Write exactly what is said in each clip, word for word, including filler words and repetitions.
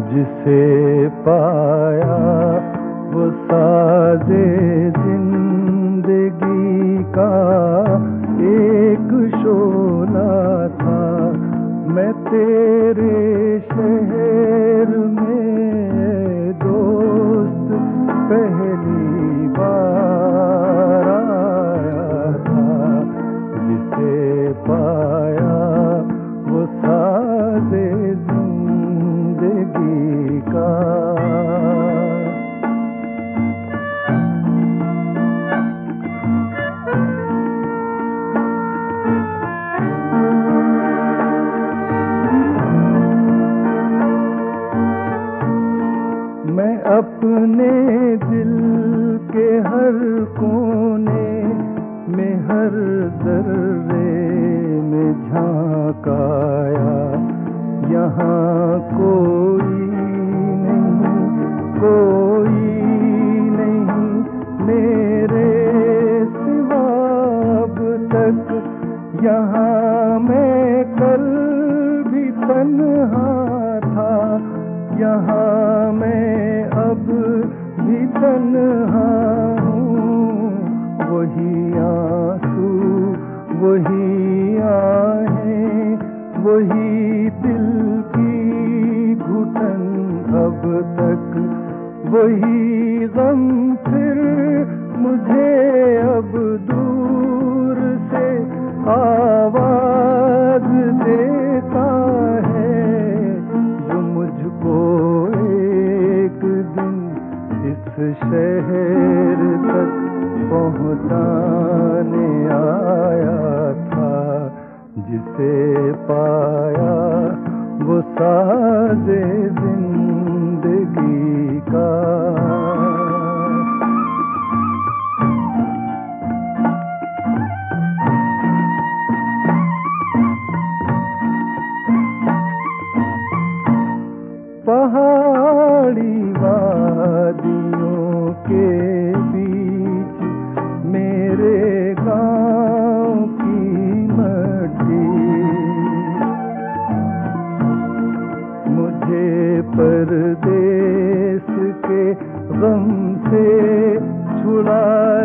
जिसे पाया वो साजे जिंदगी का एक शोला था। मैं तेरे शहर में दोस्त पहली बार आया था। जिसे पाया वो साजे जिंदगी का। मैं अपने दिल के हर कोने में हर दर्रे में झांकाया। यहाँ कोई नहीं, कोई नहीं मेरे सिवा अब तक। यहाँ मैं कल भी तन्हा था, यहाँ मैं अब भी तन्हा हूँ। वही आंसू, वही आहें, वही दिल की घुटन अब तक। वही गम फिर मुझे अब दूर से आवाज देता है, जो मुझको एक दिन इस शहर तक पहुंचाने आया था। जिसे पाया वो साजे जिंदगी का। पहाड़ी वादियों के बीच मेरे गांव की मट्टी मुझे परदेस के गम से छुड़ा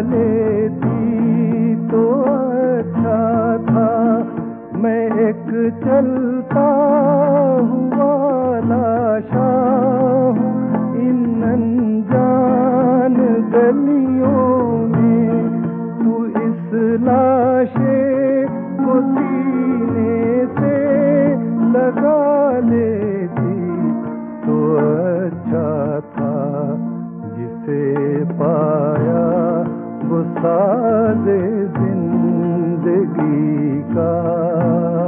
लेती तो अच्छा था। मैं एक चलता हुआ लाशा हूँ इन अनजान गलियों में। तू इस लाशे को सीने से लगा लेती तो अच्छा था। जिसे पाया वो साजे जिंदगी का।